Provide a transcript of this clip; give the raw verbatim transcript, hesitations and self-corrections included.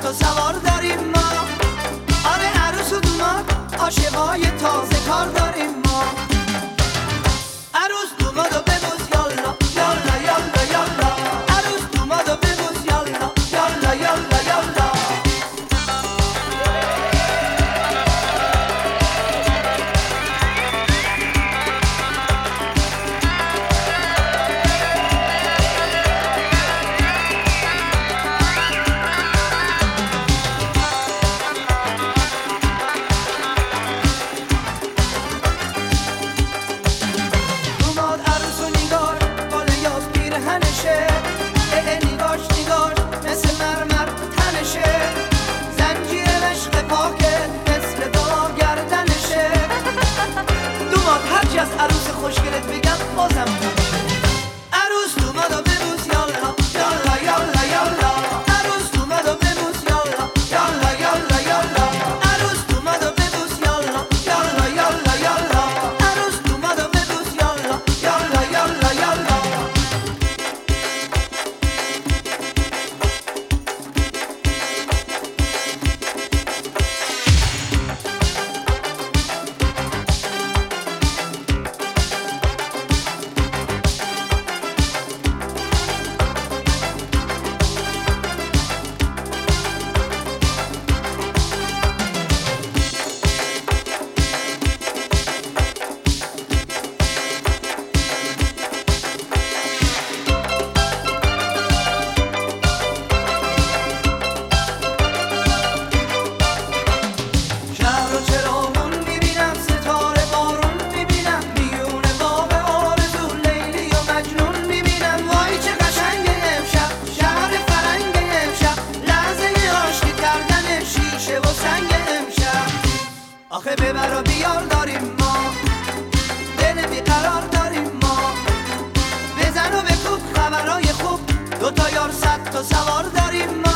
صد تا سوار داریم ما. آره عروس و دوماد عاشقای تازه کار داریم ما. عروس دومادو ببوس یالا یالا یالا یالا. عروس دومادو ببوس یالا یالا یالا یالا. از عروس خوشگلت بگم بازم عروس دومادو ببوس یالا یالا یالا یالا. عروس دومادو ببوس یالا یالا یالا یالا. عروس دومادو ببوس یالا یالا یالا یالا. عروس دومادو ببوس یالا یالا یالا یالا. آخه ببر و بیار داریم ما. دل بیقرار داریم ما. بزن و بکوب خبرای خوب. دوتا یار صد تا سوار داریم ما.